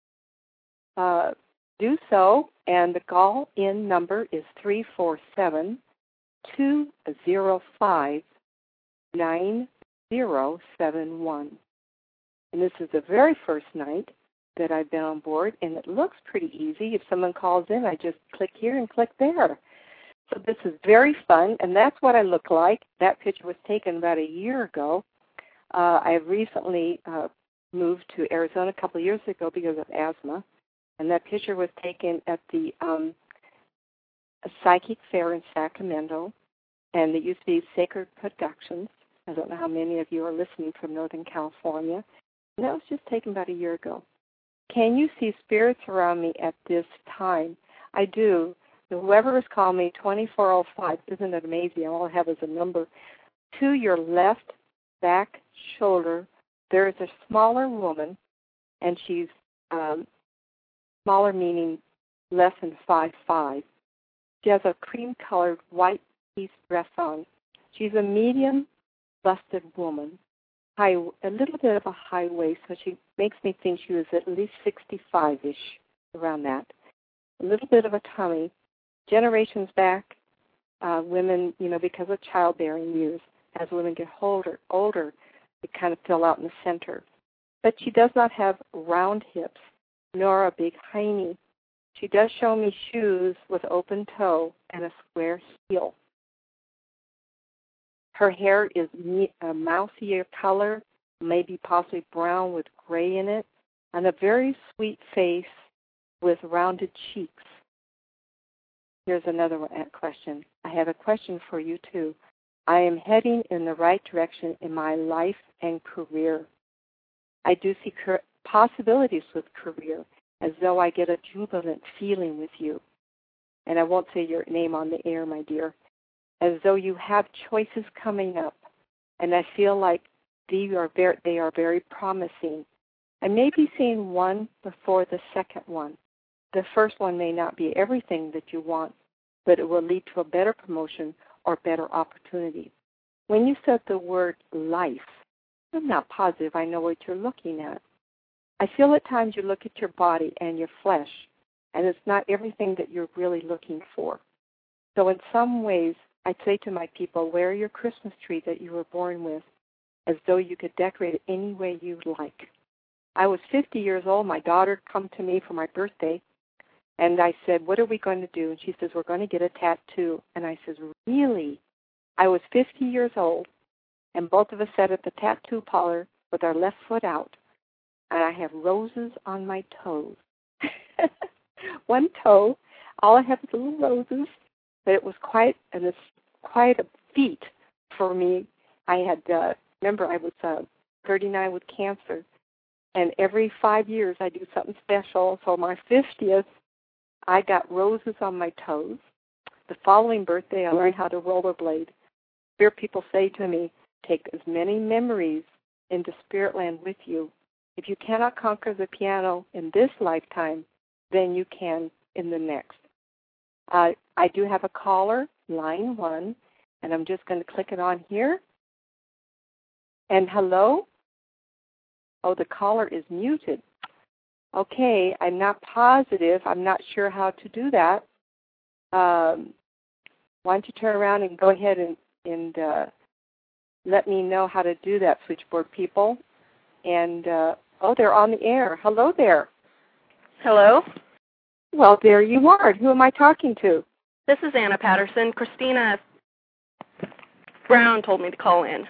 uh, do so, and the call-in number is three four seven, two zero five, nine zero seven one. And this is the very first night that I've been on board, and it looks pretty easy. If someone calls in, I just click here and click there. So this is very fun, and that's what I look like. That picture was taken about a year ago. Uh, I recently uh, moved to Arizona a couple of years ago because of asthma, and that picture was taken at the um, Psychic Fair in Sacramento, and it used to be Sacred Productions. I don't know how many of you are listening from Northern California, and that was just taken about a year ago. Can you see spirits around me at this time? I do. Whoever is calling me, twenty-four oh five, isn't it amazing? All I have is a number. To your left back shoulder, there is a smaller woman, and she's um, smaller meaning less than five foot five. She has a cream-colored white piece dress on. She's a medium busted woman. high, a little bit of a high waist, so she makes me think she was at least sixty-five-ish, around that. A little bit of a tummy. Generations back, uh, women, you know, because of childbearing years, as women get older, older, they kind of fill out in the center. But she does not have round hips, nor a big hiney. She does show me shoes with open toe and a square heel. Her hair is a mousy color, maybe possibly brown with gray in it, and a very sweet face with rounded cheeks. Here's another question. I have a question for you, too. I am heading in the right direction in my life and career. I do see cur- possibilities with career, as though I get a jubilant feeling with you. And I won't say your name on the air, my dear. As though you have choices coming up. And I feel like they are very, they are very promising. I may be seeing one before the second one. The first one may not be everything that you want, but it will lead to a better promotion or better opportunity. When you said the word life, I'm not positive I know what you're looking at. I feel at times you look at your body and your flesh, and it's not everything that you're really looking for. So in some ways, I'd say to my people, wear your Christmas tree that you were born with as though you could decorate it any way you like. I was fifty years old. My daughter come to me for my birthday, and I said, what are we going to do? And she says, we're going to get a tattoo. And I says, really? I was fifty years old, and both of us sat at the tattoo parlor with our left foot out, and I have roses on my toes. One toe, all I have is little roses, but it was quite, and it's quite a feat for me. I had, uh, remember, I was uh, thirty-nine with cancer, and every five years I do something special. So my fiftieth, I got roses on my toes. The following birthday, I learned how to rollerblade. Spirit people say to me, take as many memories into Spirit Land with you. If you cannot conquer the piano in this lifetime, then you can in the next. Uh, I do have a caller, line one, and I'm just going to click it on here. And hello? Oh, the caller is muted. Okay, I'm not positive. I'm not sure how to do that. Um, why don't you turn around and go ahead and, and uh, let me know how to do that, switchboard people. And, uh, oh, they're on the air. Hello there. Hello? Well, there you are. Who am I talking to? This is Anna Patterson. Christina Brown told me to call in.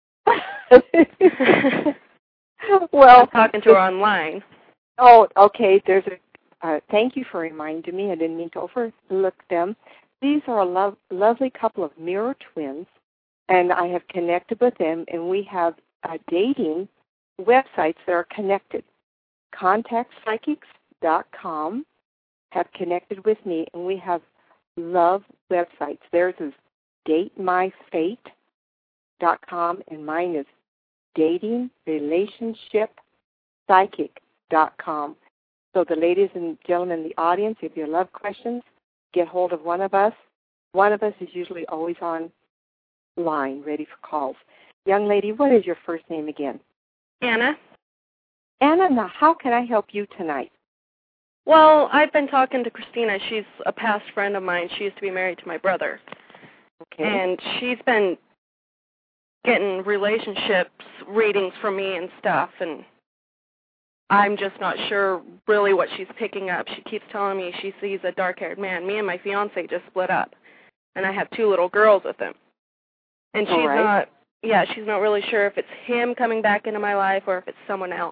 Well, I'm talking to her online. Oh, okay. There's a. Uh, thank you for reminding me. I didn't mean to overlook them. These are a lo- lovely couple of mirror twins, and I have connected with them, and we have uh, dating websites that are connected. contact psychics dot com have connected with me, and we have love websites. Theirs is date my fate dot com, and mine is dating relationship psychic dot com. So the ladies and gentlemen in the audience, if you love questions, get hold of one of us. One of us is usually always on line, ready for calls. Young lady, what is your first name again? Anna. Anna, now how can I help you tonight? Well, I've been talking to Christina. She's a past friend of mine. She used to be married to my brother. Okay. And she's been getting relationships readings from me and stuff, and I'm just not sure really what she's picking up. She keeps telling me she sees a dark-haired man. Me and my fiance just split up, and I have two little girls with him. And she's right. not, yeah, she's not really sure if it's him coming back into my life or if it's someone else.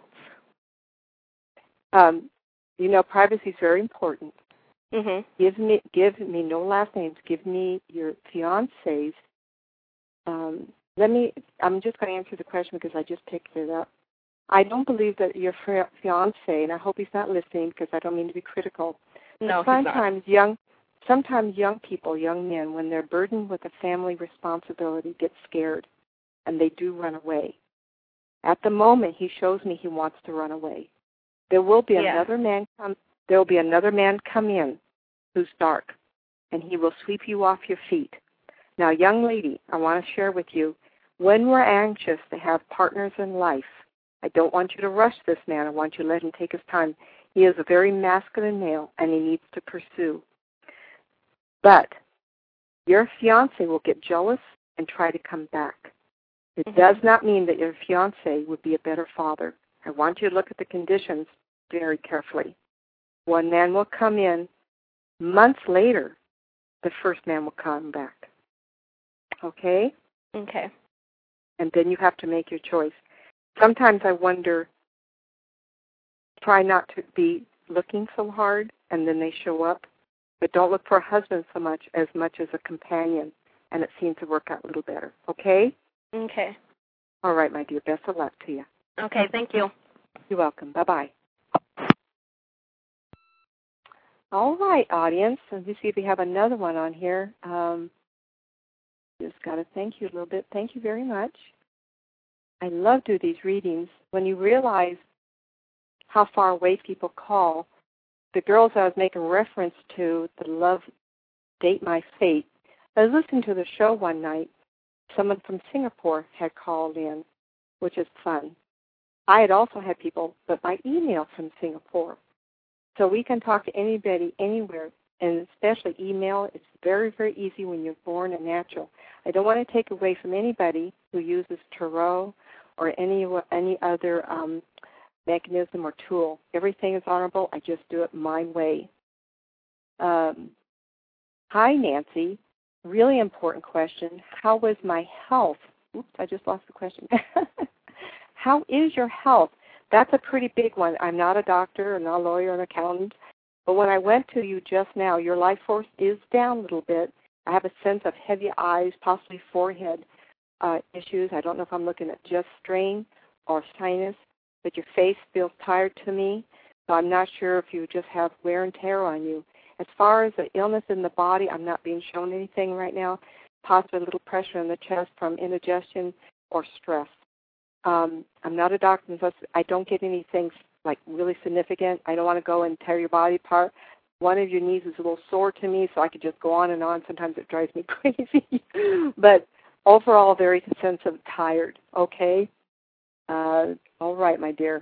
Um, you know, privacy is very important. Mhm. Give me, give me no last names. Give me your fiance's. Um, let me. I'm just going to answer the question because I just picked it up. I don't believe that your fiance, and I hope he's not listening because I don't mean to be critical. No, but he's sometimes not. young, sometimes young people, young men, when they're burdened with a family responsibility, get scared, and they do run away. At the moment, he shows me he wants to run away. There will be yeah. another man come. There will be another man come in, who's dark, and he will sweep you off your feet. Now, young lady, I want to share with you, When we're anxious to have partners in life, I don't want you to rush this man. I want you to let him take his time. He is a very masculine male, and he needs to pursue. But your fiancé will get jealous and try to come back. It mm-hmm. does not mean that your fiancé would be a better father. I want you to look at the conditions very carefully. One man will come in. Months later, the first man will come back. Okay? Okay. And then you have to make your choice. Sometimes I wonder, try not to be looking so hard, and then they show up. But don't look for a husband so much as much as a companion, and it seems to work out a little better. Okay? Okay. All right, my dear. Best of luck to you. Okay, thank you. You're welcome. Bye-bye. All right, audience. Let me see if we have another one on here. Um, just got to thank you a little bit. Thank you very much. I love do these readings. When you realize how far away people call, the girls I was making reference to, the Love Date My Fate, I was listening to the show one night. Someone from Singapore had called in, which is fun. I had also had people, but by email from Singapore. So we can talk to anybody, anywhere, and especially email. It's very, very easy when you're born a natural. I don't want to take away from anybody who uses Tarot or any any other um, mechanism or tool. Everything is honorable. I just do it my way. Um, hi, Nancy. Really important question. How was my health? Oops, I just lost the question. How is your health? That's a pretty big one. I'm not a doctor, I'm not a lawyer, an accountant. But when I went to you just now, your life force is down a little bit. I have a sense of heavy eyes, possibly forehead uh, issues. I don't know if I'm looking at just strain or sinus, but your face feels tired to me. So I'm not sure if you just have wear and tear on you. As far as the illness in the body, I'm not being shown anything right now. Possibly a little pressure in the chest from indigestion or stress. Um, I'm not a doctor, so I don't get anything like really significant. I don't want to go and tear your body apart. One of your knees is a little sore to me, so I could just go on and on. Sometimes it drives me crazy. But overall, very sense of tired. Okay? Uh, all right, my dear.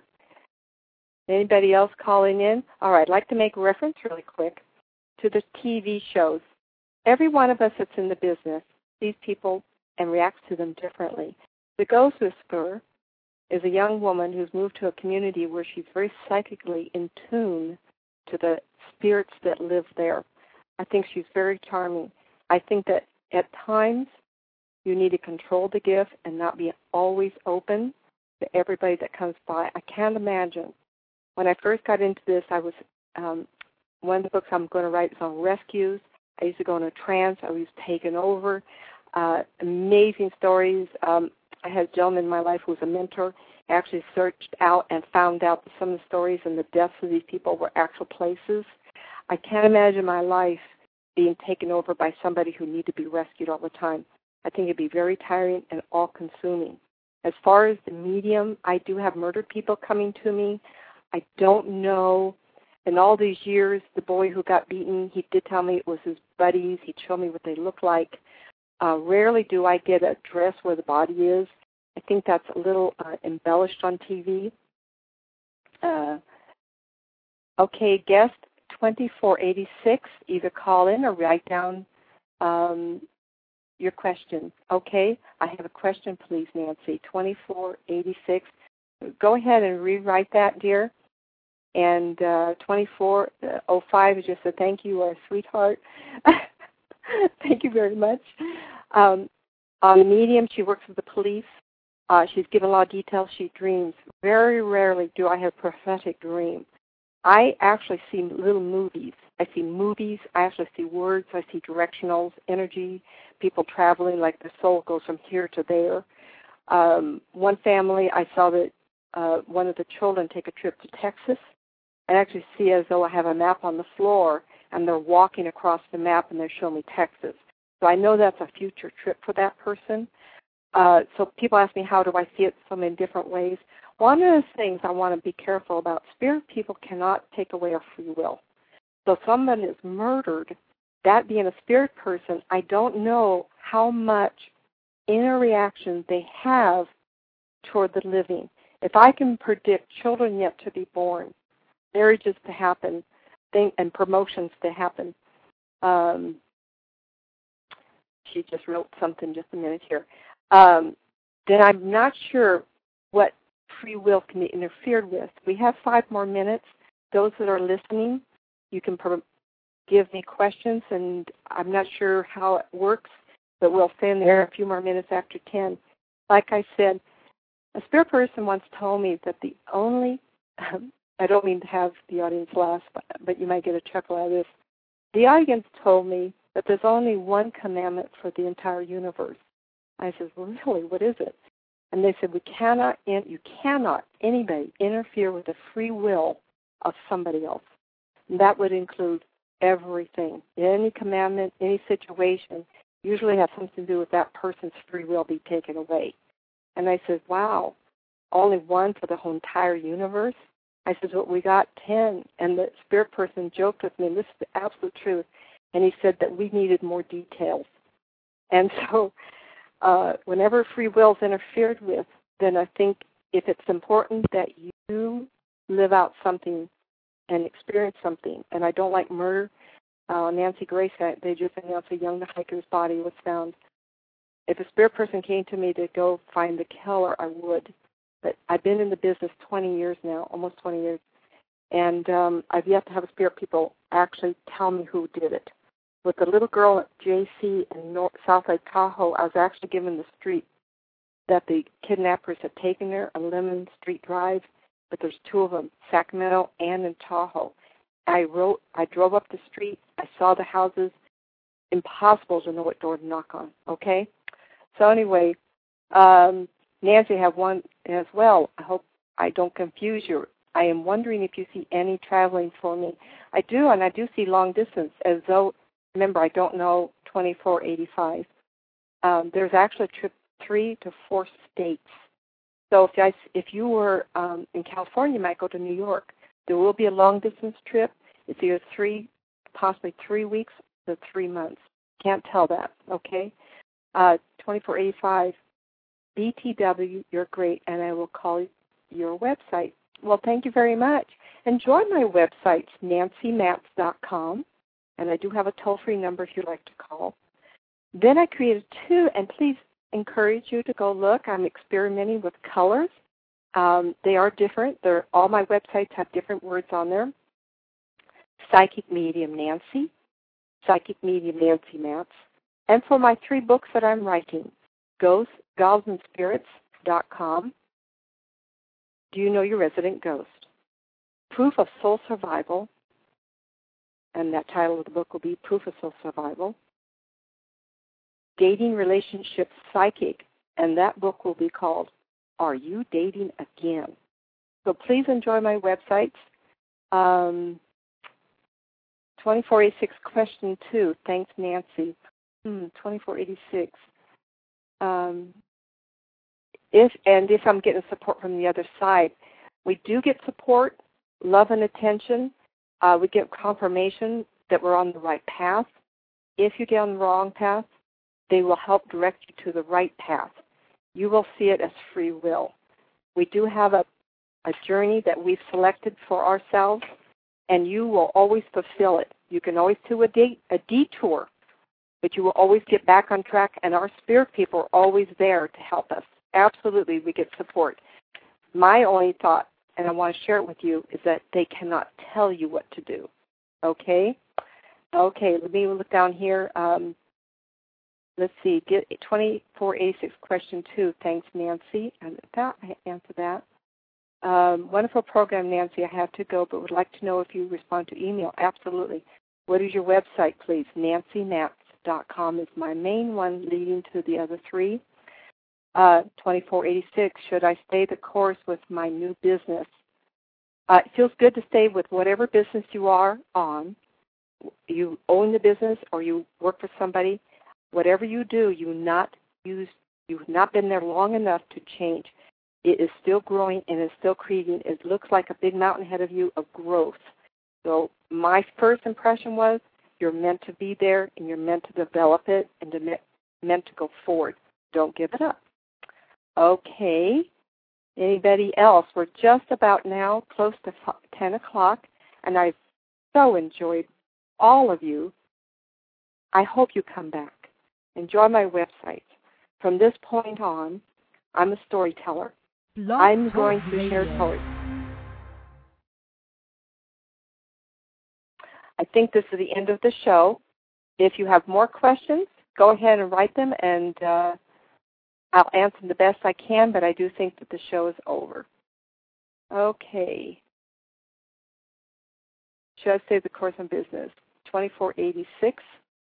Anybody else calling in? All right, I'd like to make reference really quick to the T V shows. Every one of us that's in the business sees people and reacts to them differently. The Ghost Whisperer is a young woman who's moved to a community where she's very psychically in tune to the spirits that live there. I think she's very charming. I think that at times you need to control the gift and not be always open to everybody that comes by. I can't imagine. When I first got into this, I was, um, one of the books I'm going to write is on rescues. I used to go in a trance. I was taken over. Uh, amazing stories. Um, I had a gentleman in my life who was a mentor. I actually searched out and found out that some of the stories and the deaths of these people were actual places. I can't imagine my life being taken over by somebody who needed to be rescued all the time. I think it'd be very tiring and all-consuming. As far as the medium, I do have murdered people coming to me. I don't know. In all these years, the boy who got beaten, he did tell me it was his buddies. He'd show me what they look like. Uh, rarely do I get a dress where the body is. I think that's a little uh, embellished on T V. Uh, okay, guest twenty-four eighty-six, either call in or write down um, your question. Okay, I have a question, please, Nancy. twenty-four eighty-six. Go ahead and rewrite that, dear. And uh, twenty-four oh five is just a thank you or a sweetheart. Thank you very much. Um, on the medium, she works with the police. Uh, she's given a lot of details. She dreams. Very rarely do I have a prophetic dream. I actually see little movies. I see movies. I actually see words. I see directionals, energy, people traveling like the soul goes from here to there. Um, one family, I saw that uh, one of the children take a trip to Texas. I actually see as though I have a map on the floor, and they're walking across the map, and they're showing me Texas. So I know that's a future trip for that person. Uh, so people ask me, how do I see it so many different ways? One of the things I want to be careful about, spirit people cannot take away our free will. So if someone is murdered, that being a spirit person, I don't know how much inner reaction they have toward the living. If I can predict children yet to be born, marriages to happen, thing, and promotions to happen, um, she just wrote something just a minute here, um, then I'm not sure what free will can be interfered with. We have five more minutes. Those that are listening, you can pro- give me questions, and I'm not sure how it works, but we'll stay in there a few more minutes after ten. Like I said, a spirit person once told me that the only, I don't mean to have the audience laugh, but, but you might get a chuckle out of this. The audience told me that there's only one commandment for the entire universe. I said, well, really, what is it? And they said, we cannot, you cannot, anybody, interfere with the free will of somebody else. And that would include everything. Any commandment, any situation, usually has something to do with that person's free will be taken away. And I said, wow, only one for the whole entire universe? I said, well, we got ten. And the spirit person joked with me, and this is the absolute truth, and he said that we needed more details. And so uh, whenever free will is interfered with, then I think if it's important that you live out something and experience something, and I don't like murder. Uh, Nancy Grace, they just announced a young hiker's body was found. If a spirit person came to me to go find the killer, I would. But I've been in the business twenty years now, almost twenty years, and um, I've yet to have spirit people actually tell me who did it. With the little girl at J C in North, South Lake Tahoe, I was actually given the street that the kidnappers had taken there, a Lemon Street Drive, but there's two of them, Sacramento and in Tahoe. I wrote, I drove up the street, I saw the houses, impossible to know what door to knock on, okay? So anyway, um, Nancy, I have one as well. I hope I don't confuse you. I am wondering if you see any traveling for me. I do, and I do see long distance, as though, remember, I don't know twenty-four eighty-five. Um, there's actually a trip three to four states. So if, I, if you were um, in California, you might go to New York. There will be a long-distance trip. It's either three, possibly three weeks to three months. Can't tell that, okay? Uh, twenty-four eighty-five, B T W, you're great, and I will call your website. Well, thank you very much. Enjoy my website, nancy matz dot com, and I do have a toll-free number if you'd like to call. Then I created two, and please encourage you to go look. I'm experimenting with colors. Um, they are different. They're, all my websites have different words on there. Psychic Medium Nancy, Psychic Medium Nancy Matz. And for my three books that I'm writing, Ghosts, Gods, and Spirits dot com, Do You Know Your Resident Ghost? Proof of Soul Survival, and that title of the book will be Proof of Soul Survival. Dating Relationship Psychic, and that book will be called Are You Dating Again? So please enjoy my websites. Um, twenty-four eighty-six, question two. Thanks, Nancy. Hmm, twenty-four eighty-six. Um, if and if I'm getting support from the other side, we do get support, love and attention. Uh, we get confirmation that we're on the right path. If you get on the wrong path, they will help direct you to the right path. You will see it as free will. We do have a, a journey that we've selected for ourselves, and you will always fulfill it. You can always do a, de- a detour, but you will always get back on track, and our spirit people are always there to help us. Absolutely, we get support. My only thought, and I want to share it with you, is that they cannot tell you what to do. Okay? Okay, let me look down here. Um, let's see, get twenty-four eighty-six, question two. Thanks, Nancy. And that, I answer that. Um, wonderful program, Nancy. I have to go, but would like to know if you respond to email. Absolutely. What is your website, please? nancy matz dot com is my main one, leading to the other three. Uh, twenty-four eighty-six, should I stay the course with my new business? Uh, it feels good to stay with whatever business you are on. You own the business or you work for somebody. Whatever you do, you not use, you've not been there long enough to change. It is still growing and is still creating. It looks like a big mountain ahead of you of growth. So my first impression was you're meant to be there and you're meant to develop it and to me- meant to go forward. Don't give it up. Okay. Anybody else? We're just about now close to ten o'clock, and I've so enjoyed all of you. I hope you come back. Enjoy my website. From this point on, I'm a storyteller. Blog I'm Talk going to Radio. share stories. I think this is the end of the show. If you have more questions, go ahead and write them, and uh, I'll answer them the best I can, but I do think that the show is over. Okay. Should I say the course on business? twenty-four eighty-six